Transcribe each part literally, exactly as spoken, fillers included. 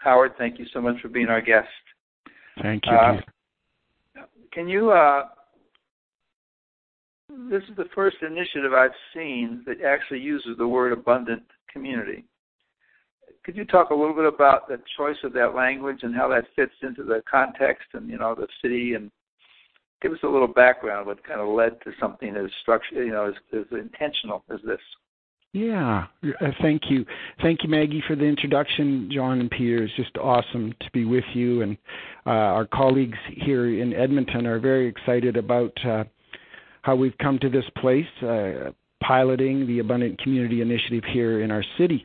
Howard, thank you so much for being our guest. Thank you. Uh, can you, uh, this is the first initiative I've seen that actually uses the word abundant community. Could you talk a little bit about the choice of that language and how that fits into the context and, you know, the city, and give us a little background what kind of led to something as structured, you know, as, as intentional as this? Yeah, uh, thank you. Thank you, Maggie, for the introduction. John and Peter, it's just awesome to be with you. And uh, our colleagues here in Edmonton are very excited about uh, how we've come to this place, uh, piloting the Abundant Community Initiative here in our city.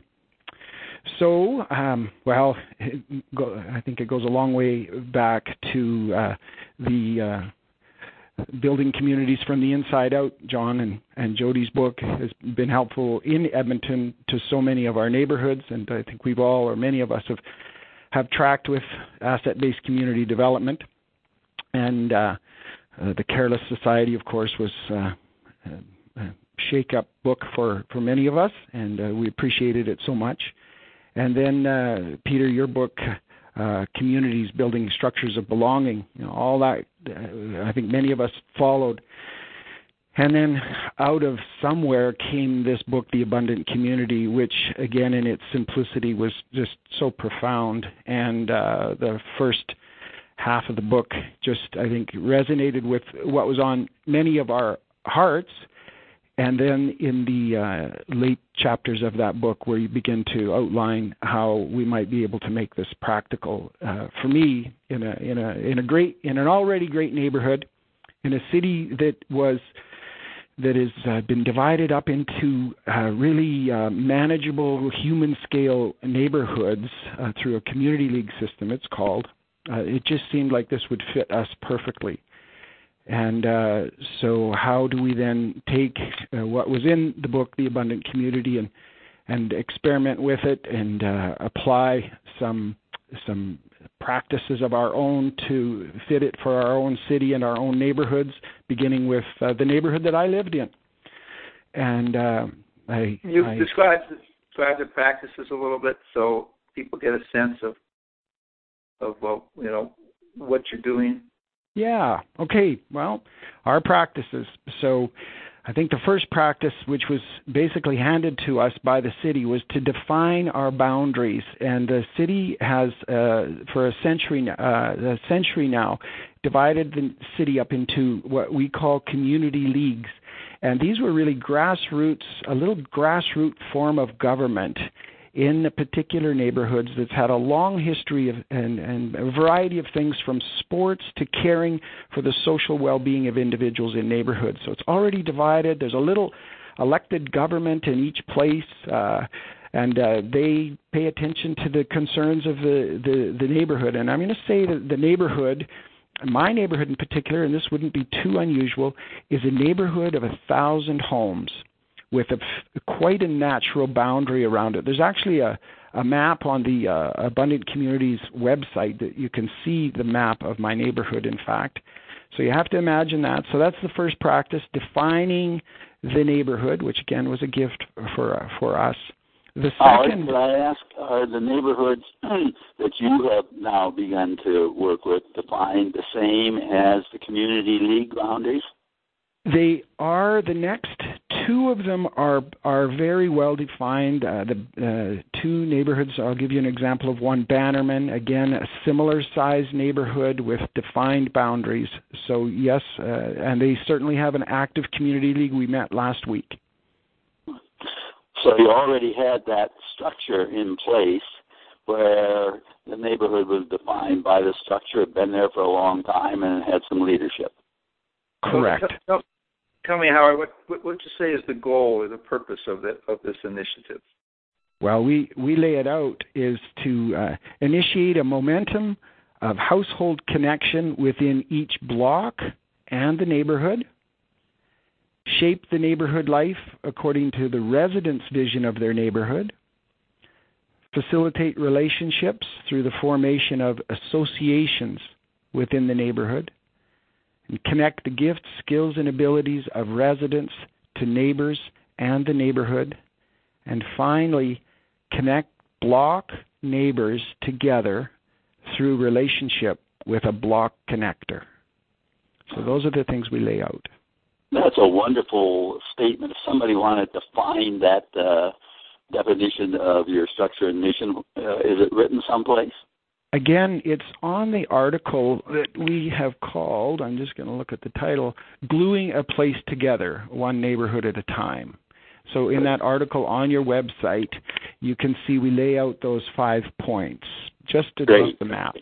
So, um, well, go, I think it goes a long way back to uh, the uh, Building Communities from the Inside Out. John and, and Jody's book has been helpful in Edmonton to so many of our neighborhoods, and I think we've all, or many of us, have, have tracked with asset-based community development. And uh, uh, The Careless Society, of course, was uh, a shake-up book for, for many of us, and uh, we appreciated it so much. And then, uh, Peter, your book, Uh, communities building structures of belonging, you know, all that, uh, I think many of us followed. And then out of somewhere came this book, The Abundant Community, which again in its simplicity was just so profound. And uh, the first half of the book just, I think, resonated with what was on many of our hearts. And then in the uh, late chapters of that book, where you begin to outline how we might be able to make this practical, uh, for me, in a in a in a great in an already great neighborhood, in a city that was that has uh, been divided up into uh, really uh, manageable human scale neighborhoods uh, through a community league system. It's called. Uh, it just seemed like this would fit us perfectly. And uh, so how do we then take uh, what was in the book, The Abundant Community, and and experiment with it and uh, apply some some practices of our own to fit it for our own city and our own neighborhoods, beginning with uh, the neighborhood that I lived in. And uh, I... You I, describe, describe the practices a little bit so people get a sense of, of well, you know, what you're doing. Yeah. Okay. Well, our practices. So I think the first practice, which was basically handed to us by the city, was to define our boundaries. And the city has, uh, for a century, uh, a century now, divided the city up into what we call community leagues. And these were really grassroots, a little grassroots form of government in the particular neighborhoods that's had a long history of and, and a variety of things, from sports to caring for the social well-being of individuals in neighborhoods. So it's already divided. There's a little elected government in each place, uh, and uh, they pay attention to the concerns of the, the, the neighborhood. And I'm going to say that the neighborhood, my neighborhood in particular, and this wouldn't be too unusual, is a neighborhood of a thousand homes, with a, quite a natural boundary around it. There's actually a, a map on the uh, Abundant Communities website that you can see the map of my neighborhood, in fact. So you have to imagine that. So that's the first practice, defining the neighborhood, which again was a gift for uh, for us. The second... Could I ask, are the neighborhoods that you have now begun to work with defined the same as the community league boundaries? They are. The next two of them are are very well defined. Uh, the uh, two neighborhoods, I'll give you an example of one, Bannerman, again, a similar size neighborhood with defined boundaries. So yes, uh, and they certainly have an active community league. We met last week. So you already had that structure in place where the neighborhood was defined by the structure, had been there for a long time, and had some leadership. Correct. Tell, tell me, Howard, what, what would you say is the goal or the purpose of the, of this initiative? Well, we, we lay it out is to uh, initiate a momentum of household connection within each block and the neighborhood, shape the neighborhood life according to the residents' vision of their neighborhood, facilitate relationships through the formation of associations within the neighborhood, and connect the gifts, skills, and abilities of residents to neighbors and the neighborhood, and finally, connect block neighbors together through relationship with a block connector. So those are the things we lay out. That's a wonderful statement. If somebody wanted to find that uh, definition of your structure and mission, uh, is it written someplace? Again, it's on the article that we have called, I'm just going to look at the title, Gluing a Place Together, One Neighborhood at a Time. So in that article on your website, you can see we lay out those five points, just above the map.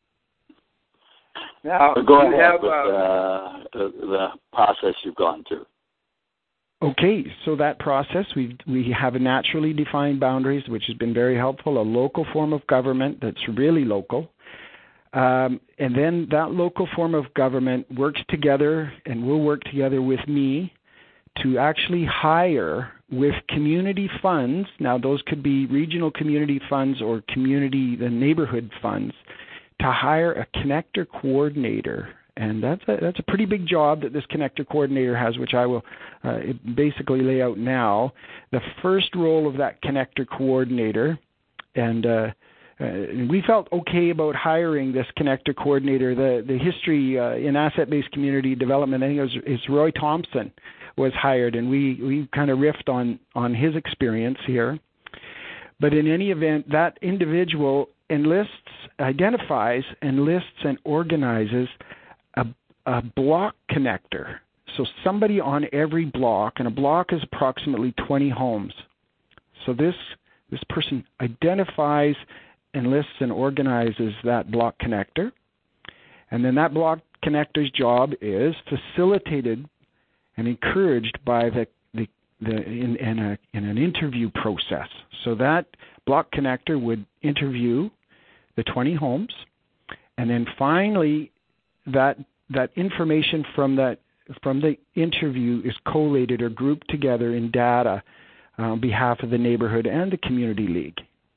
Now, go ahead have, with uh, the, the process you've gone through. Okay, so that process, we we have a naturally defined boundaries, which has been very helpful, a local form of government that's really local. Um, and then that local form of government works together and will work together with me to actually hire with community funds. Now, those could be regional community funds or community, the neighborhood funds, to hire a connector coordinator. And that's a, that's a pretty big job that this connector coordinator has, which I will uh, basically lay out now. The first role of that connector coordinator, and uh, uh, we felt okay about hiring this connector coordinator. The the history uh, in asset-based community development, I think it was it's Roy Thompson was hired, and we, we kind of riffed on, on his experience here. But in any event, that individual enlists, identifies, enlists, and organizes a, a block connector. So somebody on every block, and a block is approximately twenty homes. So this this person identifies, enlists, and organizes that block connector. And then that block connector's job is facilitated and encouraged by the the, the in, in, a, in an interview process. So that block connector would interview the twenty homes, and then finally that that information from that from the interview is collated or grouped together in data on behalf of the neighborhood and the community league.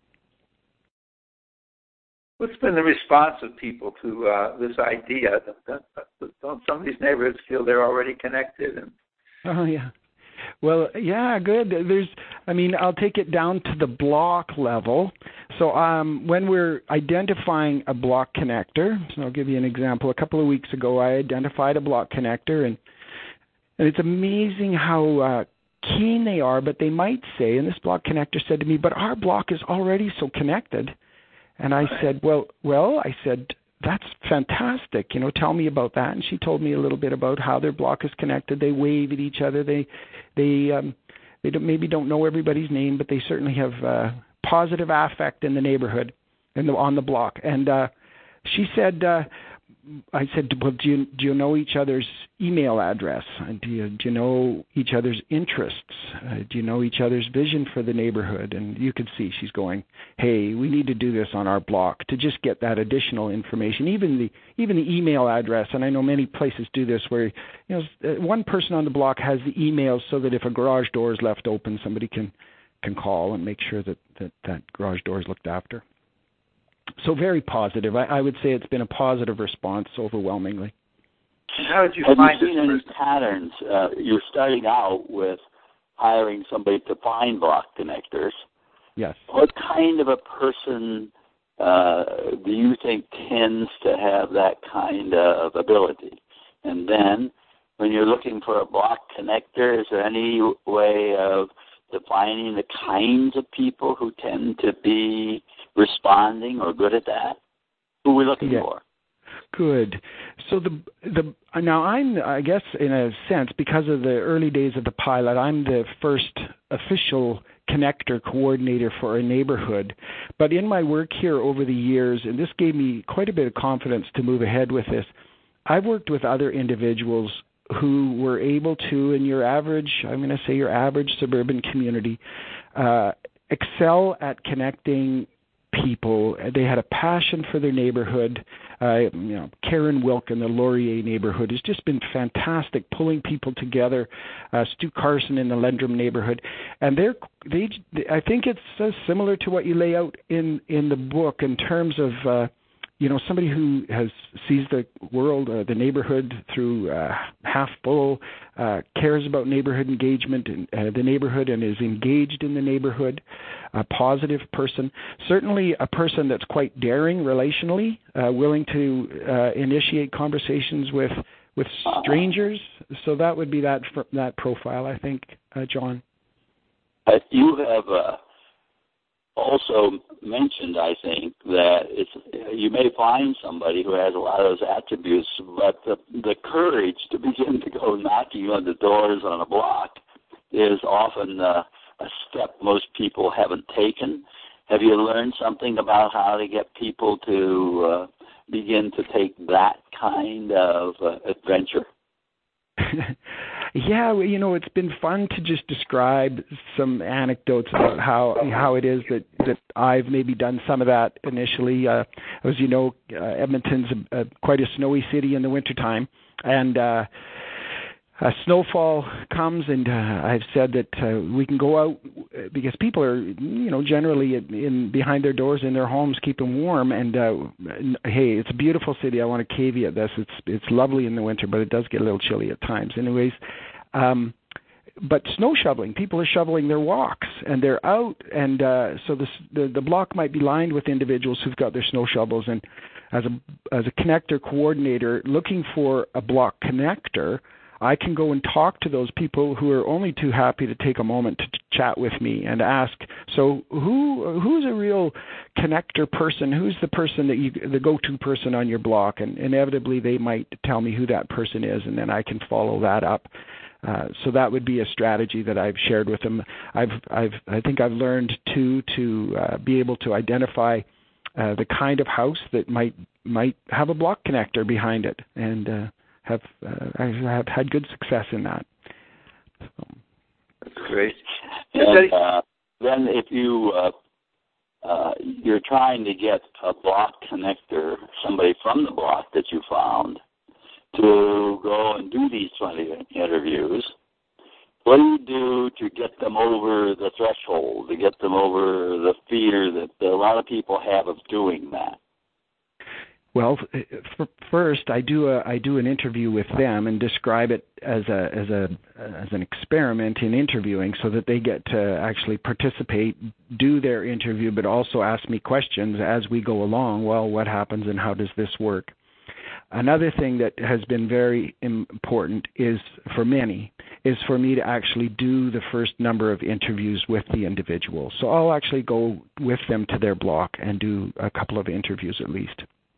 What's been the response of people to uh, this idea? Don't some of these neighborhoods feel they're already connected? And... Oh, yeah. Well, yeah, good. There's, I mean, I'll take it down to the block level. So um, when we're identifying a block connector, so I'll give you an example. A couple of weeks ago, I identified a block connector, and and it's amazing how uh, keen they are, but they might say, and this block connector said to me, but our block is already so connected. And I said, well, well, I said, that's fantastic. You know, tell me about that. And she told me a little bit about how their block is connected. They wave at each other. They, they, um, they don't, maybe don't know everybody's name, but they certainly have uh, positive affect in the neighborhood and on the block. And uh, she said, uh, I said, well, do you do you know each other's email address? Do you do you know each other's interests? Uh, do you know each other's vision for the neighborhood? And you could see she's going, hey, we need to do this on our block to just get that additional information, even the even the email address. And I know many places do this where, you know, one person on the block has the emails so that if a garage door is left open, somebody can can call and make sure that that, that garage door is looked after. So very positive. I, I would say it's been a positive response overwhelmingly. How did you Have find you seen any person? patterns? Uh, you're starting out with hiring somebody to find block connectors. Yes. What kind of a person uh, do you think tends to have that kind of ability? And then when you're looking for a block connector, is there any way of defining the kinds of people who tend to be responding or good at that? Who are we looking yeah. for? Good. So the the now I'm I guess in a sense, because of the early days of the pilot, I'm the first official connector coordinator for a neighborhood. But in my work here over the years, and this gave me quite a bit of confidence to move ahead with this, I've worked with other individuals who were able to, in your average, I'm going to say your average suburban community, uh, excel at connecting people. They had a passion for their neighborhood. Uh, you know, Karen Wilk in the Laurier neighborhood has just been fantastic, pulling people together. Uh, Stu Carson in the Lendrum neighborhood, and they're they. I think it's uh, similar to what you lay out in in the book in terms of. Uh, you know, somebody who has sees the world, uh, the neighborhood through uh, half full, uh, cares about neighborhood engagement and uh, the neighborhood and is engaged in the neighborhood, a positive person, certainly a person that's quite daring relationally, uh, willing to uh, initiate conversations with with strangers. So that would be that that profile, I think, uh, John. Uh, you have uh, also mentioned, I think, that it's you may find somebody who has a lot of those attributes, but the, the courage to begin to go knocking on the doors on a block is often uh, a step most people haven't taken. Have you learned something about how to get people to uh, begin to take that kind of uh, adventure? Yeah, you know, it's been fun to just describe some anecdotes about how how it is that, that I've maybe done some of that initially. Uh, as you know, uh, Edmonton's a, a, quite a snowy city in the wintertime, and uh, uh, snowfall comes, and uh, I've said that uh, we can go out because people are, you know, generally in, in behind their doors in their homes, keeping warm. And uh, hey, it's a beautiful city. I want to caveat this. It's it's lovely in the winter, but it does get a little chilly at times. Anyways, um, but snow shoveling. People are shoveling their walks, and they're out, and uh, so this, the the block might be lined with individuals who've got their snow shovels. And as a as a connector coordinator, looking for a block connector, I can go and talk to those people who are only too happy to take a moment to chat with me and ask, so who who's a real connector person? Who's the person that you, the go-to person on your block? And inevitably they might tell me who that person is, and then I can follow that up. Uh, so that would be a strategy that I've shared with them. I've, I've, I think I've learned too to uh, be able to identify uh, the kind of house that might might have a block connector behind it, and uh, have uh, I have had good success in that. So. That's great. And uh, then if you uh, uh, you're trying to get a block connector, somebody from the block that you found, to go and do these twenty interviews, what do you do to get them over the threshold, to get them over the fear that a lot of people have of doing that? Well, first I do a I do an interview with them and describe it as a as a as an experiment in interviewing, so that they get to actually participate, do their interview, but also ask me questions as we go along. Well, what happens and how does this work? Another thing that has been very important is, for many, is for me to actually do the first number of interviews with the individual. So I'll actually go with them to their block and do a couple of interviews at least.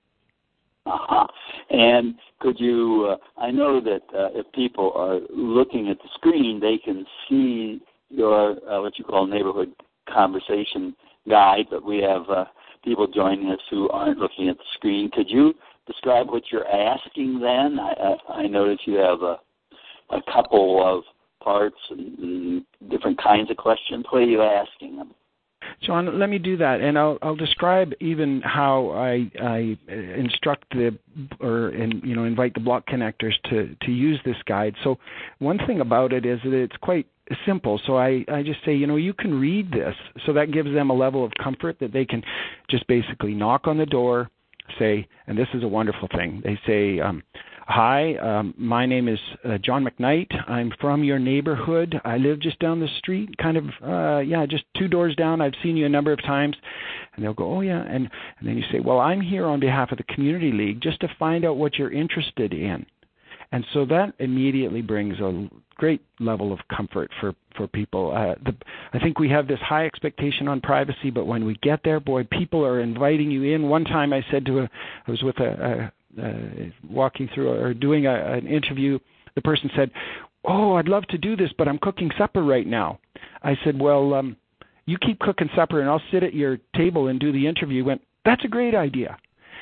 Uh-huh. And could you, uh, I know that uh, if people are looking at the screen, they can see your, uh, what you call neighborhood conversation guide, but we have uh, people joining us who aren't looking at the screen. Could you describe what you're asking then? I, I, I notice you have a, a couple of parts and, and different kinds of questions. What are you asking them? John, let me do that, and I'll I'll describe even how I I instruct the or in, you know invite the block connectors to, to use this guide. So one thing about it is that it's quite simple. So I, I just say, you know, you can read this. So that gives them a level of comfort that they can just basically knock on the door, say, and this is a wonderful thing. They say, um, hi, um, my name is uh, John McKnight. I'm from your neighborhood. I live just down the street, kind of, uh, yeah, just two doors down. I've seen you a number of times. And they'll go, oh, yeah. And, and then you say, well, I'm here on behalf of the Community League just to find out what you're interested in. And so that immediately brings a great level of comfort for, for people. Uh, the, I think we have this high expectation on privacy, but when we get there, boy, people are inviting you in. One time I said to a, I was with a, a Uh, walking through or doing a, an interview, the person said, oh, I'd love to do this, but I'm cooking supper right now. I said, well, um, you keep cooking supper and I'll sit at your table and do the interview. He went, that's a great idea.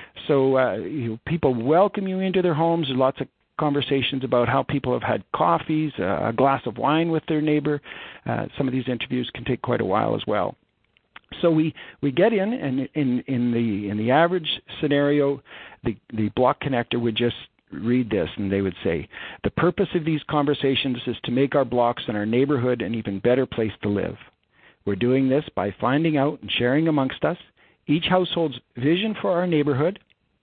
So uh, you know, people welcome you into their homes. There's lots of conversations about how people have had coffees, uh, a glass of wine with their neighbor. Uh, some of these interviews can take quite a while as well. So we, we get in, and in, in the in the average scenario, the, the block connector would just read this, and they would say, the purpose of these conversations is to make our blocks and our neighborhood an even better place to live. We're doing this by finding out and sharing amongst us each household's vision for our neighborhood,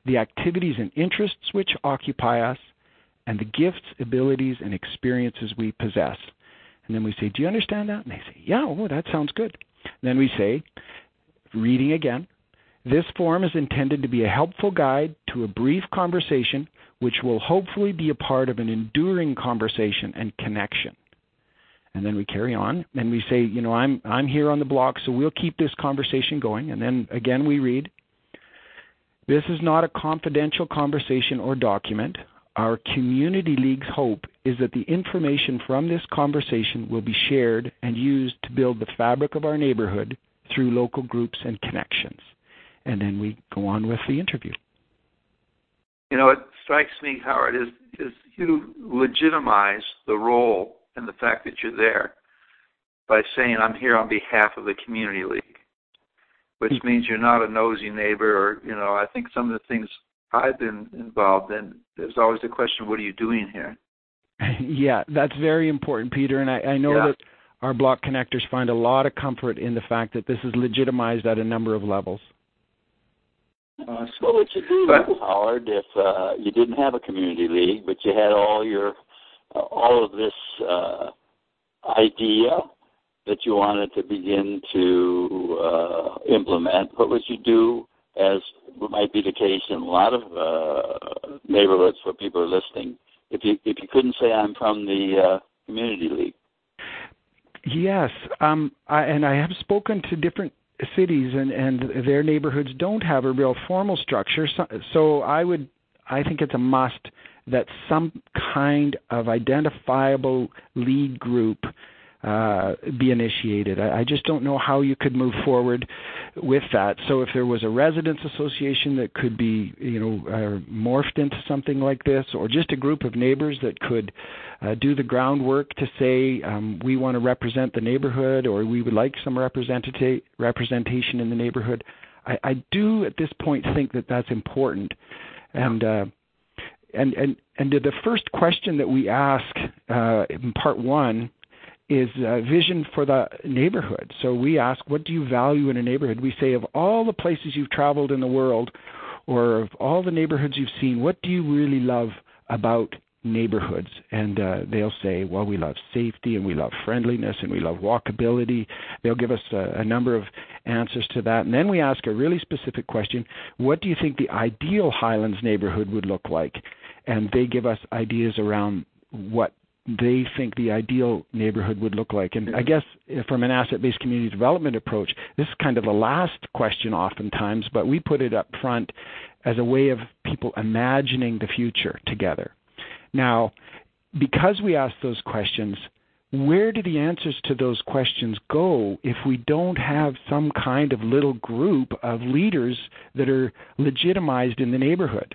the activities and interests which occupy us, and the gifts, abilities, and experiences we possess. And then we say, do you understand that? And they say, yeah, oh, that sounds good. And then we say, reading again, this form is intended to be a helpful guide to a brief conversation which will hopefully be a part of an enduring conversation and connection. And then we carry on, and we say, you know, I'm I'm here on the block, so we'll keep this conversation going. And then again we read, this is not a confidential conversation or document. Our community league's hope is that the information from this conversation will be shared and used to build the fabric of our neighborhood through local groups and connections. And then we go on with the interview. You know, it strikes me, Howard, is, is you legitimize the role and the fact that you're there by saying, I'm here on behalf of the community league, which mm-hmm. means you're not a nosy neighbor. Or, you know, I think some of the things I've been involved in, there's always the question, what are you doing here? Yeah, that's very important, Peter. And I, I know yeah. that our block connectors find a lot of comfort in the fact that this is legitimized at a number of levels. Awesome. What would you do, but, Howard, if uh, you didn't have a community league, but you had all your uh, all of this uh, idea that you wanted to begin to uh, implement? What would you do, as might be the case in a lot of uh, neighborhoods where people are listening, if you if you couldn't say I'm from the uh, community league? Yes, um, I, and I have spoken to different cities, and, and their neighborhoods don't have a real formal structure. So, so I would, I think it's a must that some kind of identifiable lead group uh, be initiated. I, I just don't know how you could move forward with that. So if there was a residents association that could be, you know, uh, morphed into something like this, or just a group of neighbors that could uh, do the groundwork to say, um, we want to represent the neighborhood, or we would like some representata- representation in the neighborhood. I, I do at this point think that that's important. And uh, and and and the first question that we ask uh, in part one is uh, vision for the neighborhood. So we ask, what do you value in a neighborhood? We say, of all the places you've traveled in the world, or of all the neighborhoods you've seen, what do you really love about neighborhoods? And uh, they'll say, well, we love safety, and we love friendliness, and we love walkability. They'll give us a, a number of answers to that. And then we ask a really specific question, what do you think the ideal Highlands neighborhood would look like? And they give us ideas around what they think the ideal neighborhood would look like. And I guess from an asset-based community development approach, this is kind of the last question oftentimes, but we put it up front as a way of people imagining the future together. Now, because we ask those questions, where do the answers to those questions go if we don't have some kind of little group of leaders that are legitimized in the neighborhood?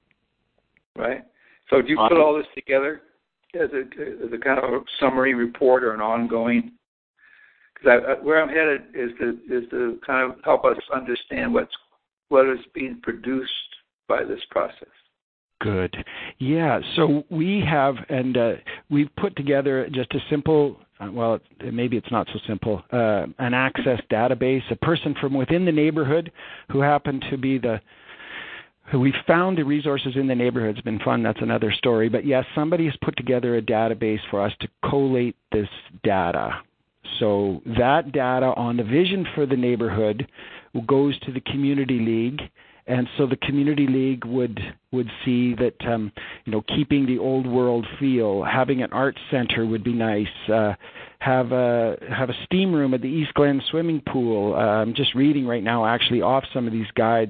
Right. So do you put all this together as a, as a kind of a summary report or an ongoing? Because I, where I'm headed is to is to kind of help us understand what's what is being produced by this process. Good. Yeah. So we have, and uh, we've put together just a simple, uh, well, maybe it's not so simple, uh, an access database, a person from within the neighborhood who happened to be the We found the resources in the neighborhood. It's been fun. That's another story. But yes, somebody has put together a database for us to collate this data. So that data on the vision for the neighborhood goes to the community league. And so the community league would would see that, um, you know, keeping the old world feel, having an arts center would be nice. Uh, have a have a steam room at the East Glen swimming pool. Uh, I'm just reading right now, actually, off some of these guides.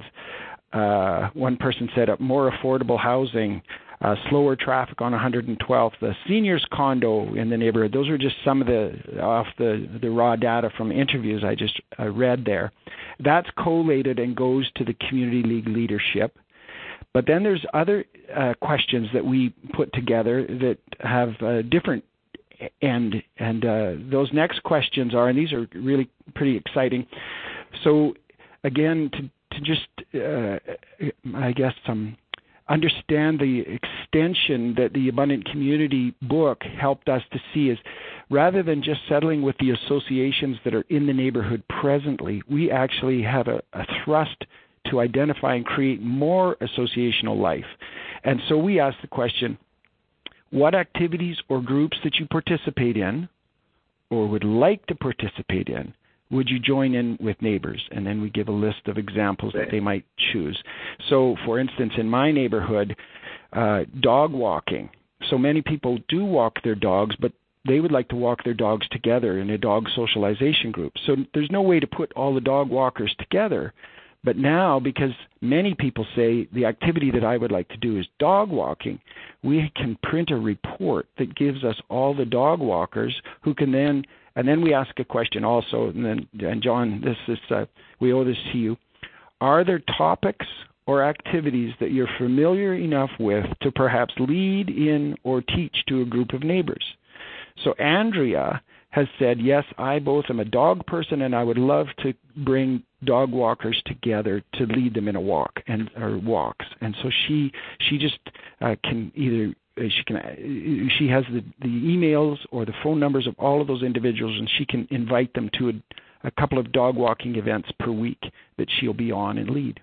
Uh, one person said uh, more affordable housing, uh, slower traffic on one hundred twelfth, the seniors condo in the neighborhood. Those are just some of the off the, the raw data from interviews I just uh, read there. That's collated and goes to the community league leadership. But then there's other uh, questions that we put together that have uh, different end, and uh, those next questions are, and these are really pretty exciting. So again, to to just, uh, I guess, um, understand the extension that the Abundant Community book helped us to see is, rather than just settling with the associations that are in the neighborhood presently, we actually have a, a thrust to identify and create more associational life. And so we ask the question, what activities or groups that you participate in or would like to participate in would you join in with neighbors? And then we give a list of examples that they might choose. So, for instance, in my neighborhood, uh, dog walking. So many people do walk their dogs, but they would like to walk their dogs together in a dog socialization group. So there's no way to put all the dog walkers together. But now, because many people say the activity that I would like to do is dog walking, we can print a report that gives us all the dog walkers who can then, and then we ask a question also, and then, and John, this is, uh, we owe this to you. Are there topics or activities that you're familiar enough with to perhaps lead in or teach to a group of neighbors? So Andrea has said, yes, I both am a dog person and I would love to bring dog walkers together to lead them in a walk and or walks. And so she she just uh, can either she can she has the, the emails or the phone numbers of all of those individuals, and she can invite them to a, a couple of dog walking events per week that she'll be on and lead.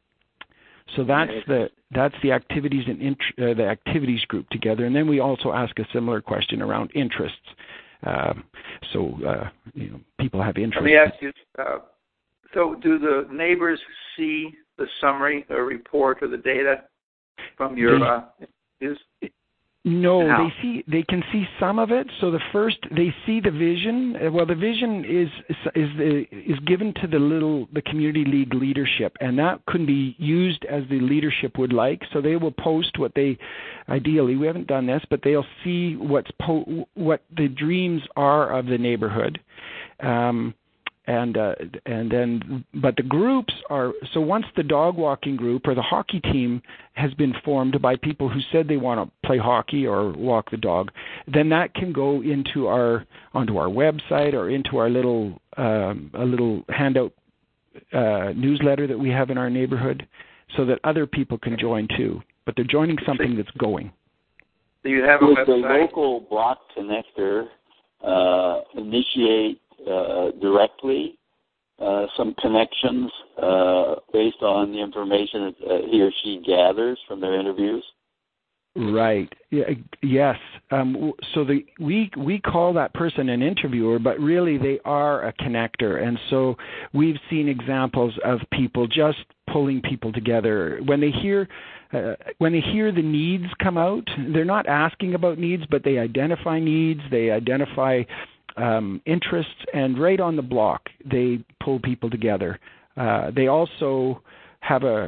So that's the that's the activities and int- uh, the activities group together, and then we also ask a similar question around interests. Um, so uh, you know, people have interests. Let me ask you. Uh, so, do the neighbors see the summary or report or the data from your? They, uh, is No, they see they can see some of it. So the first they see the vision. Well, the vision is is is, is given to the little the community league leadership, and that can be used as the leadership would like. So they will post what they ideally. We haven't done this, but they'll see what's po- what the dreams are of the neighborhood. Um, And uh, and then, but the groups are, so once the dog walking group or the hockey team has been formed by people who said they want to play hockey or walk the dog, then that can go into our, onto our website or into our little, um, a little handout uh, newsletter that we have in our neighborhood so that other people can join too. But they're joining something that's going. Do you have a Would website? the local block connector uh, initiate Uh, directly uh, some connections uh, based on the information that uh, he or she gathers from their interviews? Right. Yeah, yes. Um, so the we we call that person an interviewer, but really they are a connector. And so we've seen examples of people just pulling people together when they hear uh, when they hear the needs come out. They're not asking about needs, but they identify needs. They identify Um, interests, and right on the block, they pull people together. Uh, they also have a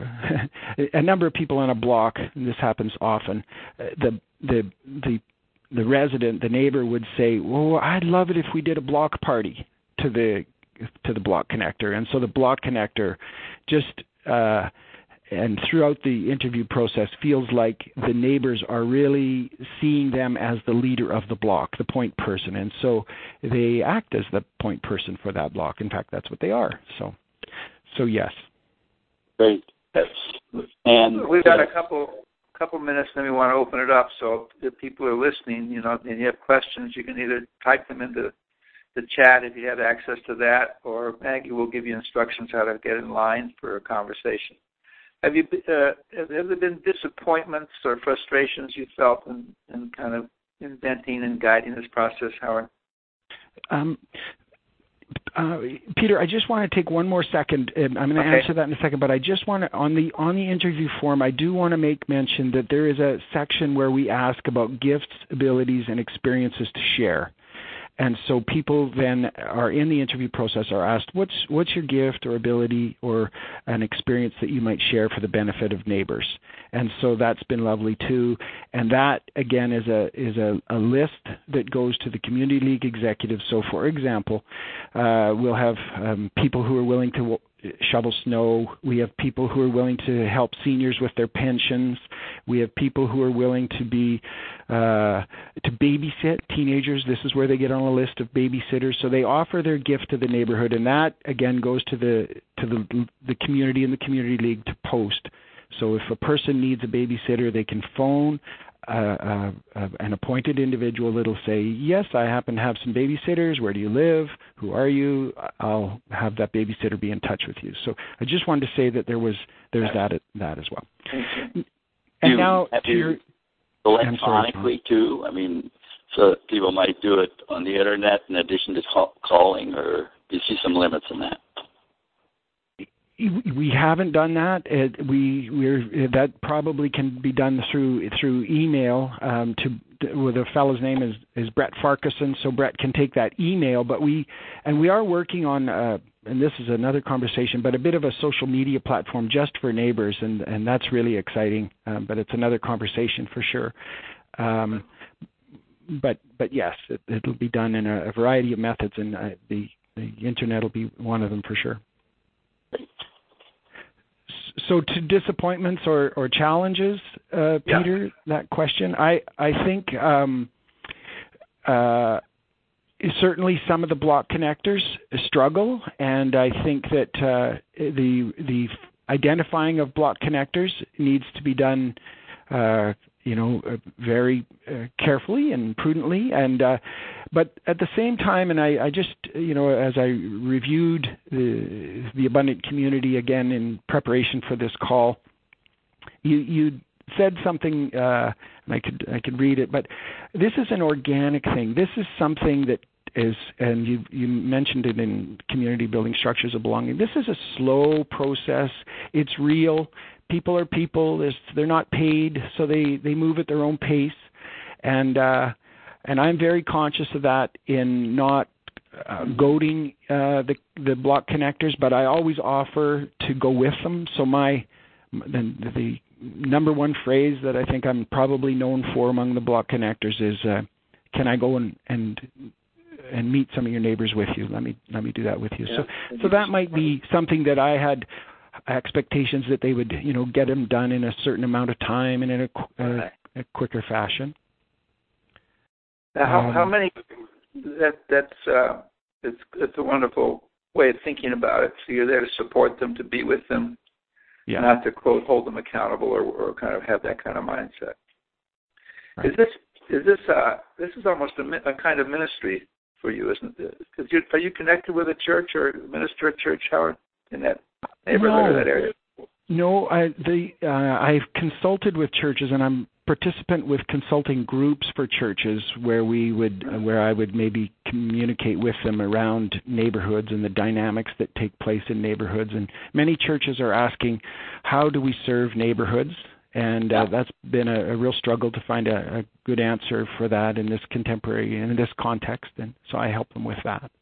a number of people on a block, and this happens often. Uh, the the the the resident, the neighbor, would say, "Well, I'd love it if we did a block party to the to the block connector," and so the block connector just. Uh, and throughout the interview process feels like the neighbors are really seeing them as the leader of the block, the point person. And so they act as the point person for that block. In fact, that's what they are. So, so yes. Great. And we've got a couple couple minutes, then we want to open it up. So if people are listening, you know, and you have questions, you can either type them into the chat if you have access to that, or Maggie will give you instructions how to get in line for a conversation. Have you uh, have there been disappointments or frustrations you felt in, in kind of inventing and guiding this process, Howard? Um, uh, Peter, I just want to take one more second. I'm going to okay. answer that in a second, but I just want to on the on the interview form, I do want to make mention that there is a section where we ask about gifts, abilities, and experiences to share. And so people then are in the interview process are asked, what's what's your gift or ability or an experience that you might share for the benefit of neighbors? And so that's been lovely too. And that again is a is a, a list that goes to the Community League executives. So for example, uh, we'll have um, people who are willing to shovel snow. We have people who are willing to help seniors with their pensions. We have people who are willing to be uh, to babysit teenagers. This is where they get on a list of babysitters. So they offer their gift to the neighborhood, and that again goes to the to the the community and the Community League to post. So if a person needs a babysitter, they can phone uh, uh, uh, an appointed individual that'll say, yes, I happen to have some babysitters. Where do you live? Who are you? I'll have that babysitter be in touch with you. So I just wanted to say that there was there's that that as well. And you, now to your electronically too. I mean, so that people might do it on the internet in addition to call, calling, or do you see some limits in that? We haven't done that. It, we we're that probably can be done through through email. Um, to well, the fellow's name is, is Brett Farquharson, so Brett can take that email. But we and we are working on, uh, and this is another conversation, but a bit of a social media platform just for neighbors, and, and that's really exciting. Um, but it's another conversation for sure. Um, but but yes, it, it'll be done in a, a variety of methods, and uh, the the internet will be one of them for sure. So to disappointments or, or challenges, uh, Peter, yeah. that question, I, I think um, uh, certainly some of the block connectors struggle, and I think that uh, the the identifying of block connectors needs to be done uh, you know, very uh, carefully and prudently. And uh, but at the same time, and I, I just, you know, as I reviewed the, the Abundant Community again in preparation for this call, you, you said something, uh, and I could I could read it, but this is an organic thing. This is something that is, and you you mentioned it in Community Building Structures of Belonging. This is a slow process. It's real. People are people. There's, they're not paid, so they, they move at their own pace, and uh, and I'm very conscious of that in not uh, goading uh, the the block connectors, but I always offer to go with them. So my the, the number one phrase that I think I'm probably known for among the block connectors is, uh, "Can I go and and and meet some of your neighbors with you? Let me let me do that with you." Yeah. So so that might be something that I had expectations that they would, you know, get them done in a certain amount of time and in a, a, a quicker fashion. Now, how, um, how many? That that's uh, it's it's a wonderful way of thinking about it. So you're there to support them, to be with them, yeah. not to quote hold them accountable or, or kind of have that kind of mindset. Right. Is this is this uh, this is almost a, a kind of ministry for you, isn't it? Because you, are you connected with a church or minister at church, Howard, in that neighborhood no, or that area? No, I, the, uh, I've consulted with churches, and I'm participant with consulting groups for churches where we would, uh, where I would maybe communicate with them around neighborhoods and the dynamics that take place in neighborhoods. And many churches are asking, how do we serve neighborhoods? And uh, that's been a, a real struggle to find a, a good answer for that in this contemporary, in this context. And so I help them with that.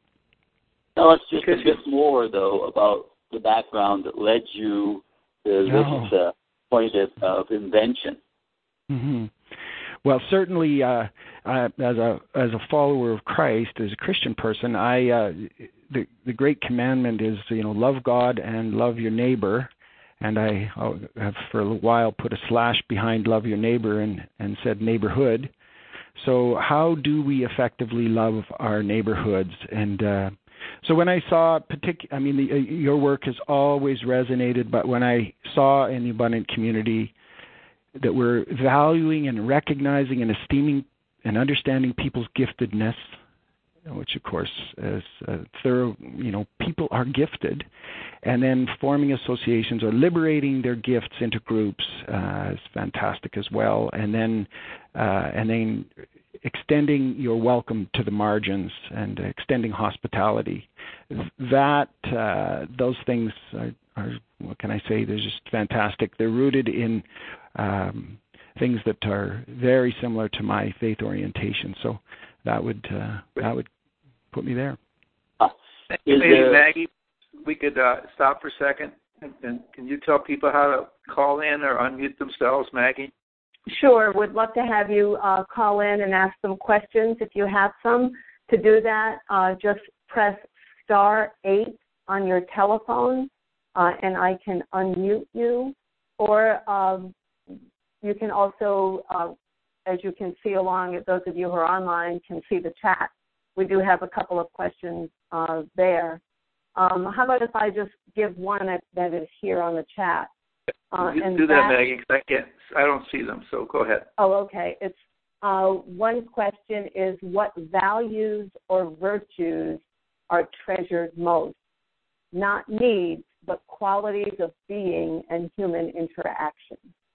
Tell us just a bit more, though, about the background that led you to no. this uh, point of, of invention. Mm-hmm. Well, certainly, uh, uh, as a as a follower of Christ, as a Christian person, I uh, the the great commandment is, you know, love God and love your neighbor. And I have for a while put a slash behind love your neighbor and, and said neighborhood. So how do we effectively love our neighborhoods? And uh, so when I saw, partic- I mean, the, uh, your work has always resonated, but when I saw in the Abundant Community that we're valuing and recognizing and esteeming and understanding people's giftedness, which of course is uh, thorough, you know, people are gifted, and then forming associations or liberating their gifts into groups uh, is fantastic as well, and then uh, and then extending your welcome to the margins and extending hospitality. That uh, those things are, are, what can I say? They're just fantastic. They're rooted in um, things that are very similar to my faith orientation. So that would uh, that would put me there. Uh, hey, there... Maggie, we could uh, stop for a second. And, and can you tell people how to call in or unmute themselves, Maggie? Sure. Would love to have you uh, call in and ask some questions if you have some. To do that, uh, just press star eight on your telephone, uh, and I can unmute you. Or um, you can also, uh, as you can see along, those of you who are online can see the chat. We do have a couple of questions uh, there. Um, how about if I just give one that is here on the chat? Uh, you and do that, that, Maggie, 'cause I can't. I don't see them. So go ahead. Oh, okay. It's uh, one question is what values or virtues are treasured most? Not needs, but qualities of being and human interaction.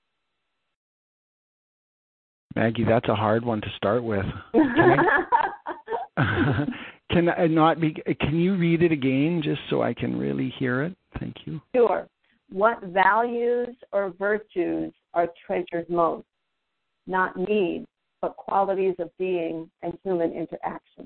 Maggie, that's a hard one to start with. Can I, can I not be? Can you read it again, just so I can really hear it? Thank you. Sure. What values or virtues are treasured most? Not needs, but qualities of being and human interaction.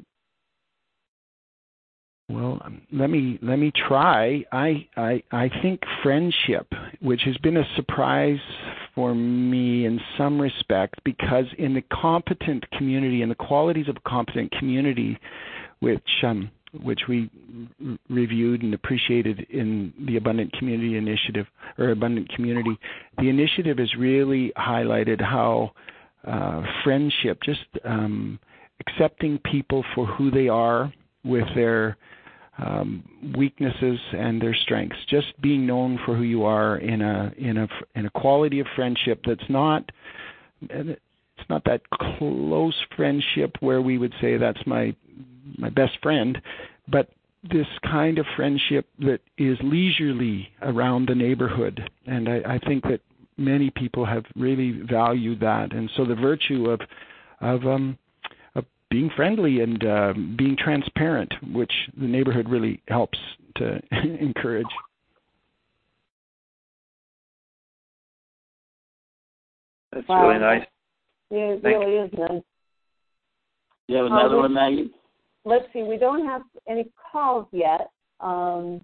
Well, let me let me try. I, I I think friendship, which has been a surprise for me in some respect, because in the competent community and the qualities of a competent community, which um, which we r- reviewed and appreciated in the Abundant Community Initiative or Abundant Community, the initiative has really highlighted how uh, friendship, just um, accepting people for who they are with their Um, weaknesses and their strengths. Just being known for who you are in a in a in a quality of friendship that's not it's not that close friendship where we would say that's my my best friend, but this kind of friendship that is leisurely around the neighborhood. And I, I think that many people have really valued that. And so the virtue of of um, being friendly and uh, being transparent, which the neighborhood really helps to encourage. That's wow. really nice. Yeah, it Thank really you. is nice. You have another uh, one, Maggie? Let's see. We don't have any calls yet. Um,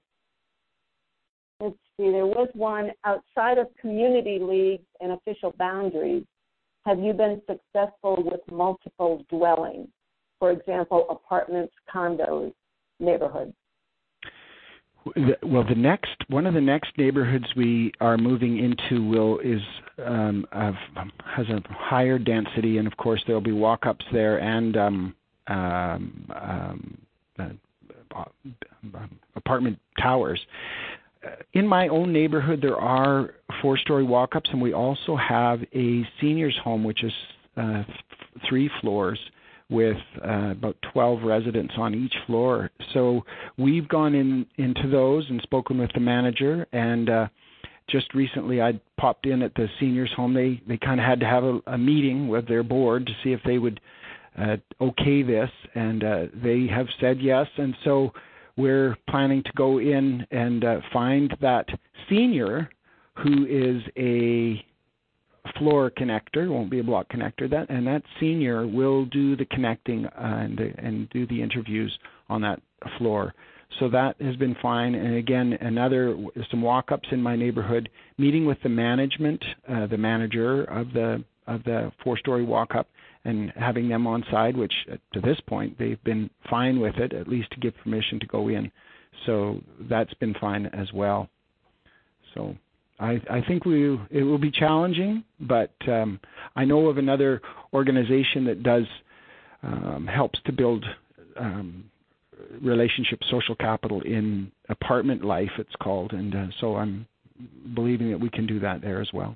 let's see. There was one outside of community leagues and official boundaries. Have you been successful with multiple dwellings? For example, apartments, condos, neighborhoods. Well, the next one of the next neighborhoods we are moving into will is um, have, has a higher density, and of course there will be walk-ups there and um, um, um, uh, apartment towers. In my own neighborhood, there are four-story walk-ups, and we also have a seniors' home, which is uh, th- three floors, with uh, about twelve residents on each floor. So we've gone in into those and spoken with the manager, and uh, just recently I popped in at the seniors home. They they kind of had to have a, a meeting with their board to see if they would uh, okay this, and uh, they have said yes. And so we're planning to go in and uh, find that senior who is a floor connector, won't be a block connector, that and that senior will do the connecting uh, and the, and do the interviews on that floor. So that has been fine. And again, another some walk-ups in my neighborhood, meeting with the management, uh, the manager of the of the four-story walk-up, and having them on side, which uh, to this point they've been fine with it, at least to give permission to go in. So that's been fine as well. So I, I think we it will be challenging, but um, I know of another organization that does um, helps to build um, relationship social capital in apartment life, it's called, and uh, so I'm believing that we can do that there as well.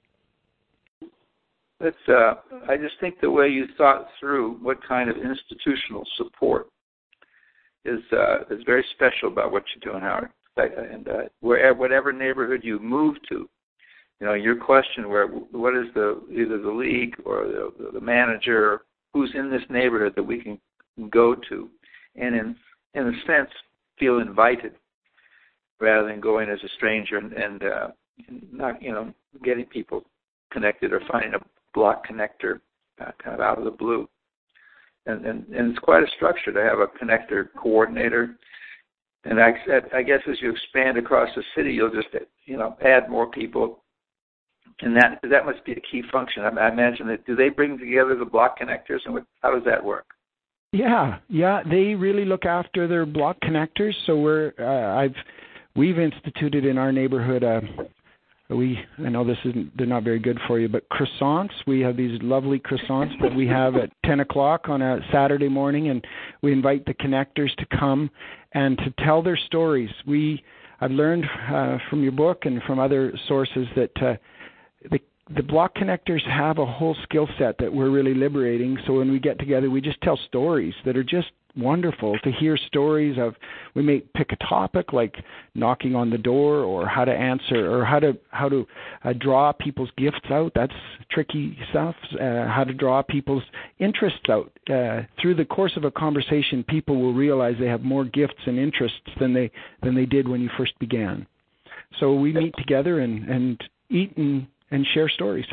That's, uh, I just think the way you thought through what kind of institutional support is uh, is very special about what you're doing, Howard. And uh, wherever, whatever neighborhood you move to, you know, your question, where what is the either the league or the, the manager who's in this neighborhood that we can go to, and in in a sense feel invited, rather than going as a stranger and, and uh, not you know getting people connected or finding a block connector uh, kind of out of the blue. And, and and it's quite a structure to have a connector coordinator. And I, I guess as you expand across the city, you'll just you know add more people, and that that must be a key function. I, I imagine that. Do they bring together the block connectors, and what, how does that work? Yeah, yeah, they really look after their block connectors. So we're uh, I've we've instituted in our neighborhood. Uh, we I know this isn't they're not very good for you, but croissants. We have these lovely croissants that we have at ten o'clock on a Saturday morning, and we invite the connectors to come and to tell their stories. We I've learned uh, from your book and from other sources that uh, the the block connectors have a whole skill set that we're really liberating. So when we get together, we just tell stories that are just wonderful to hear stories of. We may pick a topic like knocking on the door, or how to answer, or how to how to uh, draw people's gifts out. That's tricky stuff. Uh, how to draw people's interests out. Uh, through the course of a conversation, people will realize they have more gifts and interests than they than they did when you first began. So we meet together and, and eat and and share stories.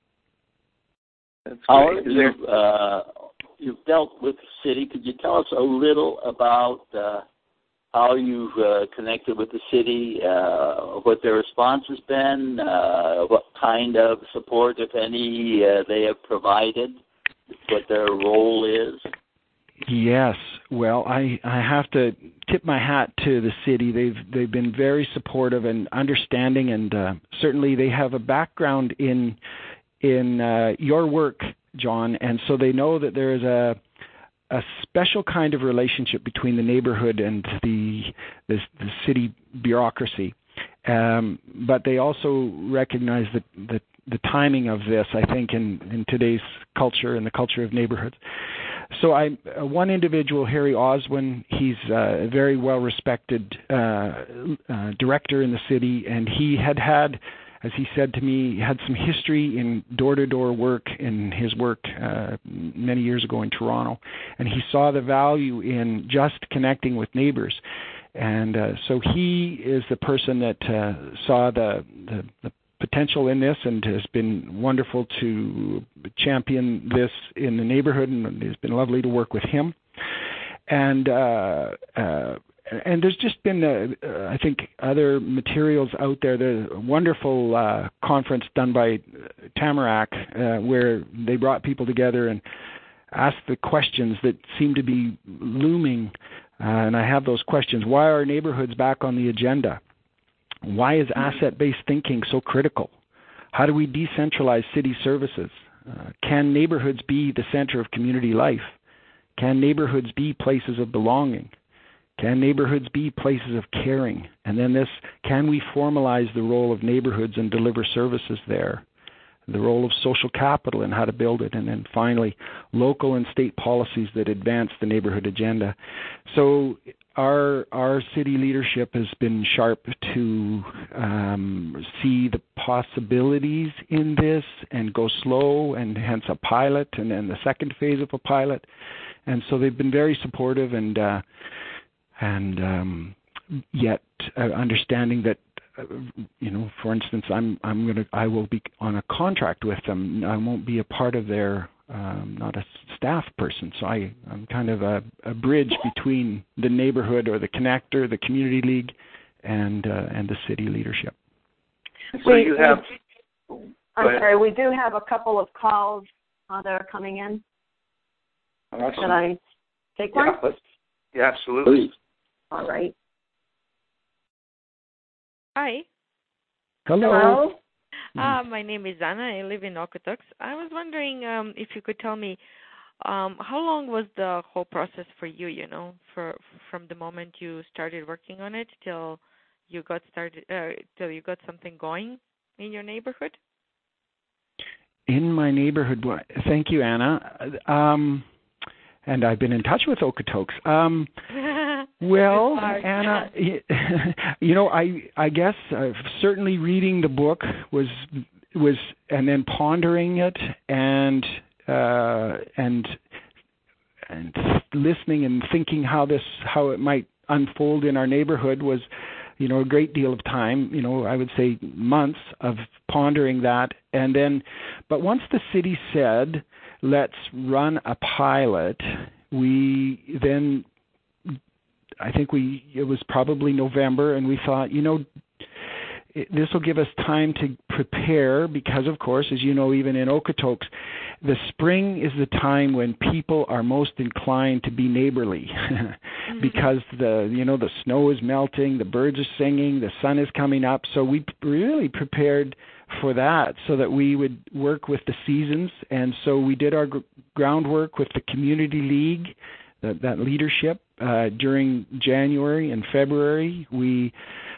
That's Howard, great. Is there, you've, uh, you've dealt with the city. Could you tell us a little about uh, how you've uh, connected with the city, uh, what their response has been, uh, what kind of support, if any, uh, they have provided, what their role is? Yes. Well, I, I have to tip my hat to the city. They've they've been very supportive and understanding, and uh, certainly they have a background in in uh, your work, John, and so they know that there is a a special kind of relationship between the neighborhood and the the, the city bureaucracy. Um, but they also recognize that the the timing of this, I think, in, in today's culture and the culture of neighborhoods. So I, uh, one individual, Harry Oswin, he's uh, a very well-respected uh, uh, director in the city, and he had had, as he said to me, had some history in door-to-door work in his work uh, many years ago in Toronto, and he saw the value in just connecting with neighbors. And uh, so he is the person that uh, saw the, the, the potential in this and has been wonderful to champion this in the neighborhood, and it's been lovely to work with him. And uh, uh, and there's just been, uh, uh, I think, other materials out there. There's a wonderful uh, conference done by Tamarack uh, where they brought people together and asked the questions that seem to be looming. Uh, and I have those questions. Why are neighborhoods back on the agenda? Why is asset-based thinking so critical? How do we decentralize city services? Uh, can neighborhoods be the center of community life? Can neighborhoods be places of belonging? Can neighborhoods be places of caring? And then this, can we formalize the role of neighborhoods and deliver services there? The role of social capital and how to build it. And then finally, local and state policies that advance the neighborhood agenda. So Our our city leadership has been sharp to um, see the possibilities in this and go slow, and hence a pilot, and then the second phase of a pilot. And so they've been very supportive, and uh, and um, yet uh, understanding that, uh, you know, for instance, I'm I'm gonna I will be on a contract with them. I won't be a part of their. Um, not a staff person, so I, I'm kind of a, a bridge between the neighborhood or the connector, the community league, and uh, and the city leadership. So we, you have. We, I'm sorry, we do have a couple of calls uh, that are coming in. Awesome. Should I take Yeah, one? let's, yeah, absolutely. All right. Hi. Hello. Hello. Uh, my name is Anna. I live in Okotoks. I was wondering um, if you could tell me um, how long was the whole process for you, you know, for from the moment you started working on it till you got started, uh, till you got something going in your neighborhood? In my neighborhood, thank you, Anna. Um, and I've been in touch with Okotoks. Um, well, Anna, you know, I I guess uh, certainly reading the book was was and then pondering it and uh, and and listening and thinking how this how it might unfold in our neighborhood was, you know, a great deal of time. You know, I would say months of pondering that, and then, but once the city said, let's run a pilot, we then, I think we, it was probably November, and we thought, you know, this will give us time to prepare because, of course, as you know, even in Okotoks, the spring is the time when people are most inclined to be neighborly mm-hmm. because the, you know, the snow is melting, the birds are singing, the sun is coming up. So we really prepared for that so that we would work with the seasons. And so we did our gr- groundwork with the community league, that, that leadership uh, during January and February. We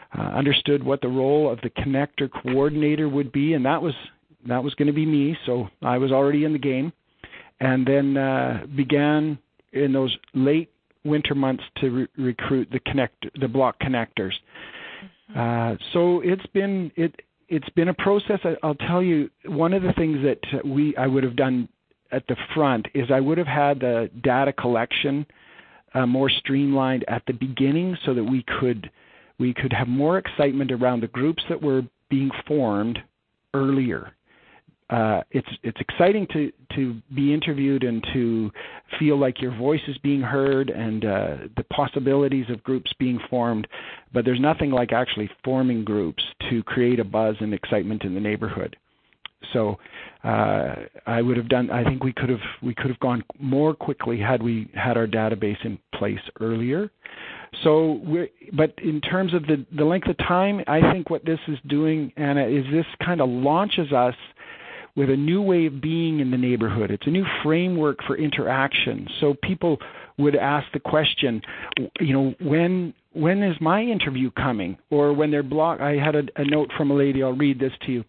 uh, understood what the role of the connector coordinator would be, and that was that was going to be me. So I was already in the game, and then uh, began in those late winter months to re- recruit the connect the block connectors. Mm-hmm. Uh, so it's been it it's been a process. I, I'll tell you, one of the things that we I would have done at the front is I would have had the data collection uh, more streamlined at the beginning, so that we could we could have more excitement around the groups that were being formed earlier. Uh, it's it's exciting to, to be interviewed and to feel like your voice is being heard and uh, the possibilities of groups being formed, but there's nothing like actually forming groups to create a buzz and excitement in the neighborhood. So uh, I would have done. I think we could have we could have gone more quickly had we had our database in place earlier. So, we're, but in terms of the the length of time, I think what this is doing, Anna, is this kind of launches us with a new way of being in the neighborhood. It's a new framework for interaction. So people would ask the question, you know, when when is my interview coming? Or when they're blocked. I had a, a note from a lady. I'll read this to you.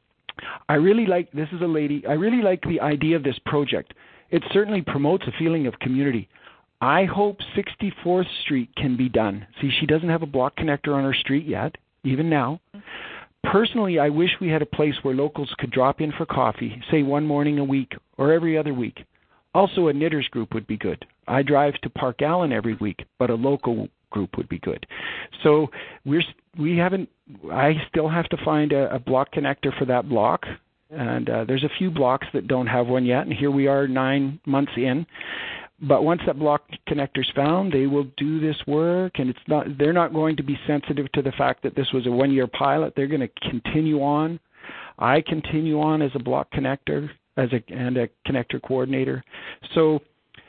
I really like, this is a lady, I really like the idea of this project. It certainly promotes a feeling of community. I hope sixty-fourth Street can be done. See, she doesn't have a block connector on her street yet, even now. Personally, I wish we had a place where locals could drop in for coffee, say one morning a week or every other week. Also, a knitters group would be good. I drive to Park Allen every week, but a local group would be good. So we're we haven't. I still have to find a, a block connector for that block, and uh, there's a few blocks that don't have one yet. And here we are, nine months in. But once that block connector's found, they will do this work, and it's not. They're not going to be sensitive to the fact that this was a one-year pilot. They're going to continue on. I continue on as a block connector, as a and a connector coordinator. So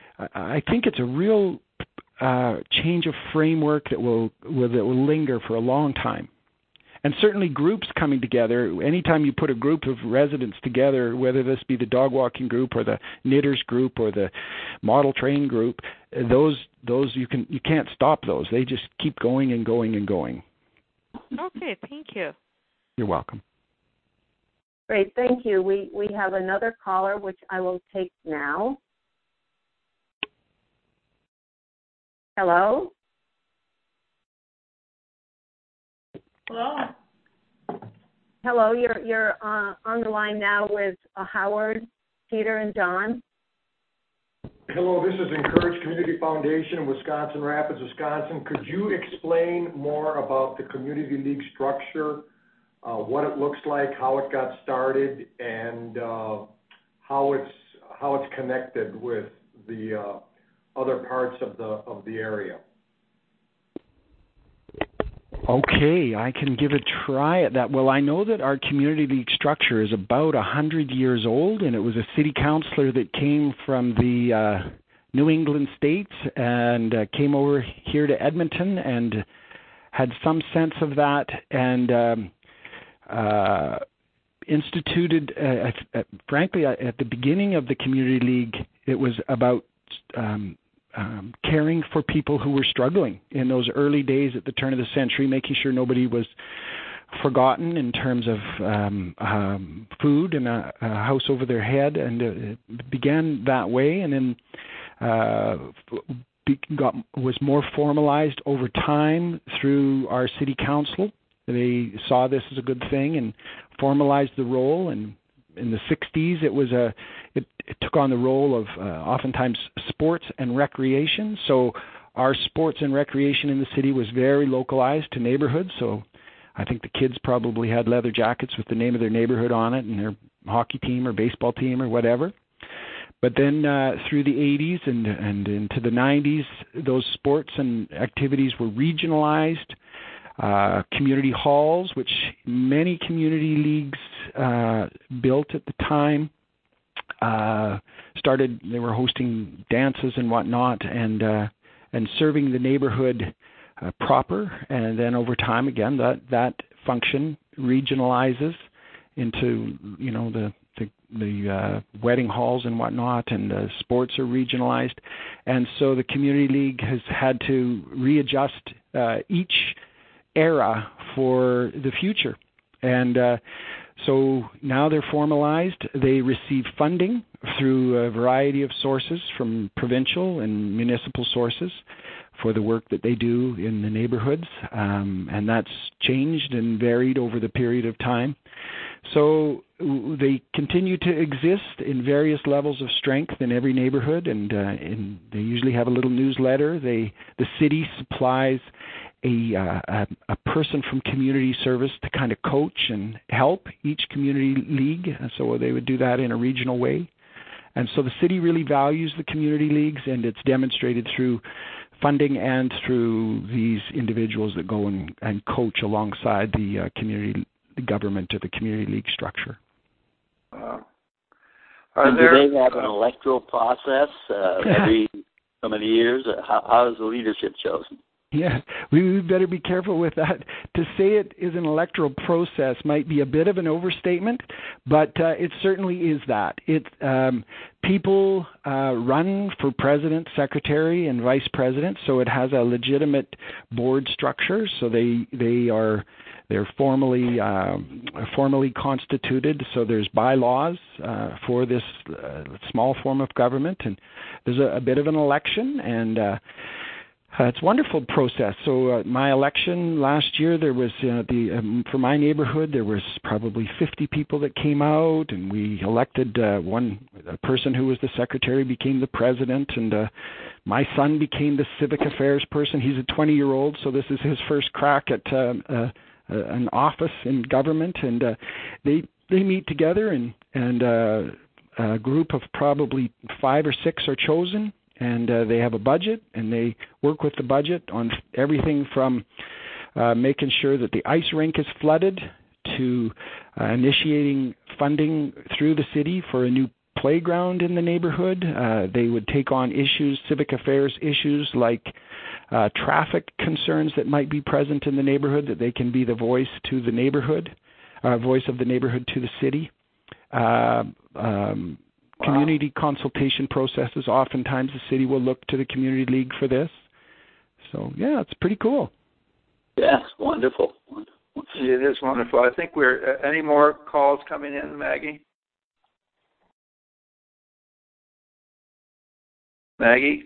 I think it's a real uh, change of framework that will, will that will linger for a long time. And certainly groups coming together, anytime you put a group of residents together, whether this be the dog walking group or the knitters group or the model train group, those those you can you can't stop those. They just keep going and going and going. Okay, thank you. You're welcome. Great, thank you. We we have another caller, which I will take now. Hello? Hello. Hello, you're you're uh, on the line now with uh, Howard, Peter, and John. Hello, this is Encourage Community Foundation in Wisconsin Rapids, Wisconsin. Could you explain more about the Community League structure, uh, what it looks like, how it got started, and uh, how it's how it's connected with the uh, other parts of the of the area? Okay, I can give a try at that. Well, I know that our community league structure is about one hundred years old, and it was a city councilor that came from the uh, New England states and uh, came over here to Edmonton and had some sense of that and um, uh, instituted, uh, uh, frankly, uh, at the beginning of the community league, it was about um, Um, caring for people who were struggling in those early days at the turn of the century, making sure nobody was forgotten in terms of um, um, food and a, a house over their head, and it began that way, and then uh, got was more formalized over time through our city council. They saw this as a good thing and formalized the role, and in the sixties, it was a it, it took on the role of uh, oftentimes sports and recreation. So our sports and recreation in the city was very localized to neighborhoods. So I think the kids probably had leather jackets with the name of their neighborhood on it and their hockey team or baseball team or whatever. But then uh, through the eighties and, and into the nineties, those sports and activities were regionalized. Uh, community halls, which many community leagues uh, built at the time, uh, started. They were hosting dances and whatnot, and uh, and serving the neighborhood uh, proper. And then over time, again, that that function regionalizes into you know the the, the uh, wedding halls and whatnot, and uh, sports are regionalized, and so the community league has had to readjust uh, each. era for the future. And uh, so now they're formalized. They receive funding through a variety of sources from provincial and municipal sources for the work that they do in the neighborhoods. Um, and that's changed and varied over the period of time. So they continue to exist in various levels of strength in every neighborhood, and, uh, and they usually have a little newsletter. They, the city supplies a, uh, a, a person from community service to kind of coach and help each community league, so they would do that in a regional way. And so the city really values the community leagues, and it's demonstrated through funding and through these individuals that go and, and coach alongside the uh, community the government or the community league structure. Uh, and there, do they have an electoral process uh, every so many years? How, how is the leadership chosen? Yeah, we better be careful with that. To say it is an electoral process might be a bit of an overstatement, but uh, it certainly is that. It um, people uh, run for president, secretary, and vice president, so it has a legitimate board structure. So they they are they're formally uh, formally constituted. So there's bylaws uh, for this uh, small form of government, and there's a, a bit of an election and. Uh, Uh, it's a wonderful process. So uh, my election last year, there was uh, the um, for my neighborhood, there was probably fifty people that came out, and we elected uh, one a person who was the secretary became the president, and uh, my son became the civic affairs person. He's a twenty-year-old, so this is his first crack at uh, uh, uh, an office in government, and uh, they they meet together, and and uh, a group of probably five or six are chosen. And uh, they have a budget, and they work with the budget on everything from uh, making sure that the ice rink is flooded to uh, initiating funding through the city for a new playground in the neighborhood. Uh, they would take on issues, civic affairs issues like uh, traffic concerns that might be present in the neighborhood, that they can be the voice to the neighborhood, uh, voice of the neighborhood to the city. Uh, um, Wow. Community consultation processes. Oftentimes the city will look to the community league for this. So, yeah, it's pretty cool. Yes, wonderful. wonderful. It is wonderful. I think we're, uh, any more calls coming in, Maggie? Maggie?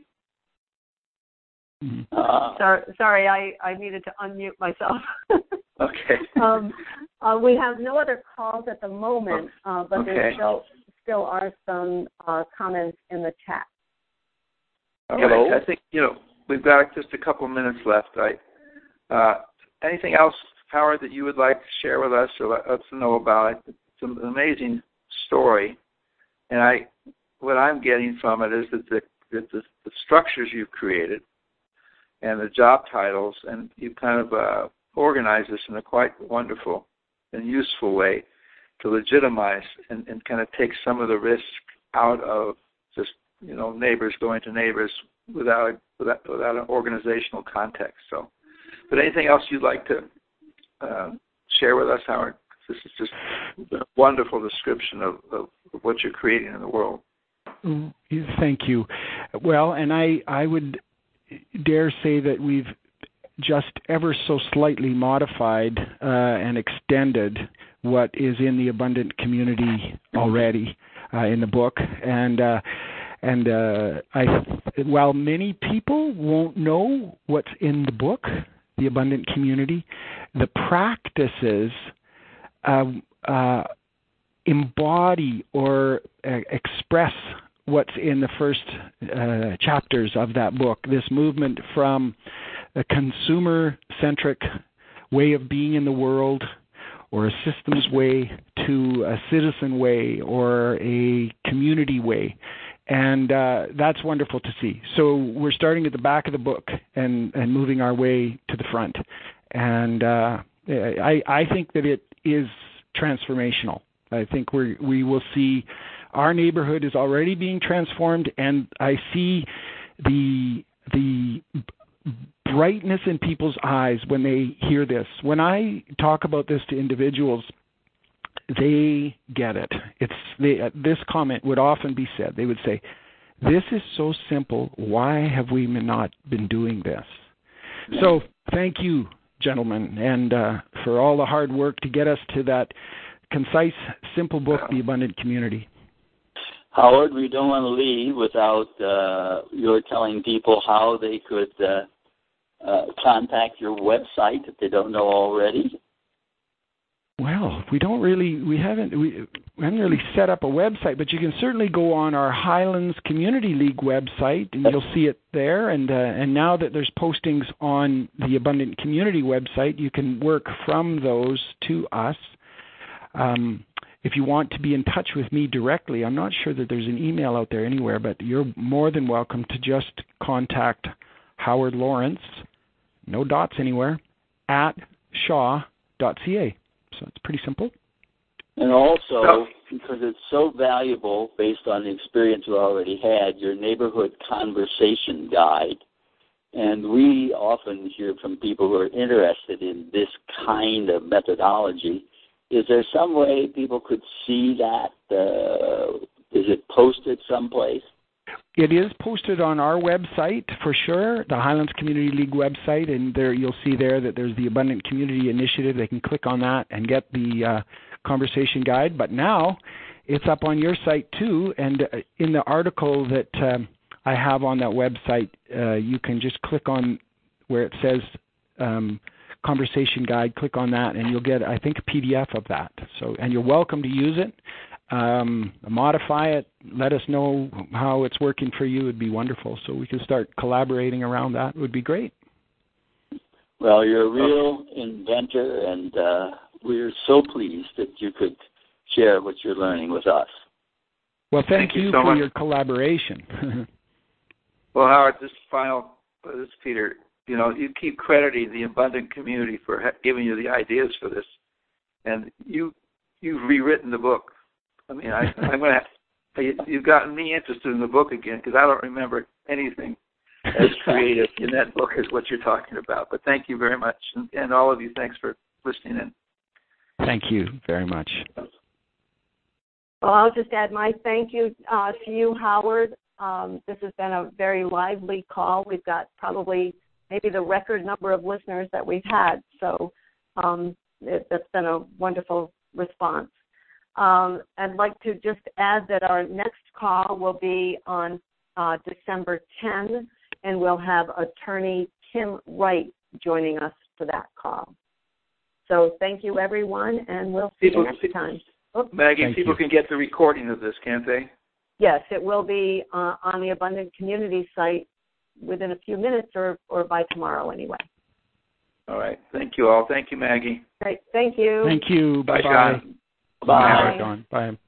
Mm-hmm. Uh, sorry, sorry I, I needed to unmute myself. Okay. um, uh, we have no other calls at the moment, uh, but okay. there's still... Still are some uh, comments in the chat. All right. I think, you know, we've got just a couple minutes left. I, uh, anything else, Howard, that you would like to share with us or let us know about? It's an amazing story, and I, what I'm getting from it is that the, that the, the structures you've created and the job titles, and you kind of uh, organize this in a quite wonderful and useful way to legitimize and, and kind of take some of the risk out of just, you know, neighbors going to neighbors without without, without an organizational context. So, but anything else you'd like to uh, share with us, Howard? This is just a wonderful description of, of, of what you're creating in the world. Thank you. Well, and I, I would dare say that we've just ever so slightly modified uh, and extended what is in the Abundant Community already uh, in the book. And uh, and uh, I, while many people won't know what's in the book, The Abundant Community, the practices uh, uh, embody or uh, express what's in the first uh, chapters of that book, this movement from a consumer-centric way of being in the world or a systems way to a citizen way or a community way. And uh, that's wonderful to see. So we're starting at the back of the book and, and moving our way to the front. And uh, I, I think that it is transformational. I think we we will see our neighborhood is already being transformed, and I see the the brightness in people's eyes when they hear this. When I talk about this to individuals, they get it. It's they, uh, this comment would often be said. They would say, "This is so simple. Why have we not been doing this?" So thank you, gentlemen, and uh, for all the hard work to get us to that concise, simple book, The Abundant Community. Howard, we don't want to leave without uh, your telling people how they could uh, uh, contact your website if they don't know already. Well, we don't really, we haven't, we, we haven't really set up a website, but you can certainly go on our Highlands Community League website, and you'll see it there. And uh, and now that there's postings on the Abundant Community website, you can work from those to us. Um, if you want to be in touch with me directly, I'm not sure that there's an email out there anywhere, but you're more than welcome to just contact Howard Lawrence, no dots anywhere, at shaw dot c a. So it's pretty simple. And also, because it's so valuable based on the experience we already had, your neighborhood conversation guide. And we often hear from people who are interested in this kind of methodology. Is there some way people could see that? Uh, is it posted someplace? It is posted on our website for sure, the Highlands Community League website, and there you'll see there that there's the Abundant Community Initiative. They can click on that and get the uh, conversation guide. But now it's up on your site too, and in the article that um, I have on that website, uh, you can just click on where it says um, conversation guide, click on that, and you'll get, I think, a P D F of that. So, and you're welcome to use it. Um, modify it, let us know how it's working for you. It would be wonderful. So we can start collaborating around that. It would be great. Well, you're a real inventor, and uh, we're so pleased that you could share what you're learning with us. Well, thank, thank you, you so for much. your collaboration. Well, Howard, this final, uh, this Peter, you know, you keep crediting the Abundant Community for ha- giving you the ideas for this, and you, you've rewritten the book. I mean, I, I'm going to. You've gotten me interested in the book again because I don't remember anything as creative in that book as what you're talking about. But thank you very much, and, and all of you, thanks for listening in. Thank you very much. Well, I'll just add my thank you uh, to you, Howard. Um, this has been a very lively call. We've got probably maybe the record number of listeners that we've had, so um, it, that's been a wonderful response. Um, I'd like to just add that our next call will be on uh, December tenth, and we'll have attorney Tim Wright joining us for that call. So thank you, everyone, and we'll see people, you next time. Oops. Maggie, thank people you. can get the recording of this, can't they? Yes, it will be uh, on the Abundant Community site within a few minutes or, or by tomorrow anyway. All right. Thank you all. Thank you, Maggie. Great. Thank you. Thank you. Bye-bye. Bye, Sean. Bye. Bye. Bye.